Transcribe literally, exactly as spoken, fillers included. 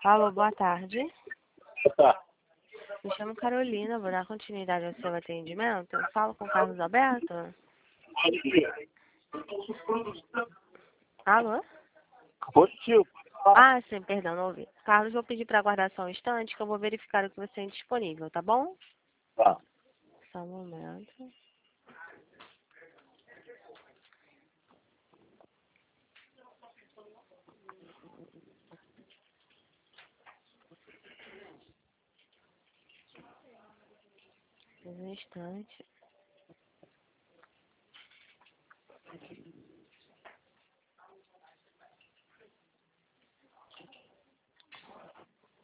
Alô, boa tarde. Tá. Me chamo Carolina, vou dar continuidade ao seu atendimento. Eu falo com o Carlos Alberto? Alô? Positivo. Ah, sim, perdão, não ouvi. Carlos, vou pedir para aguardar só um instante que eu vou verificar o que você tem disponível, tá bom? Tá. Só um momento. Um instante.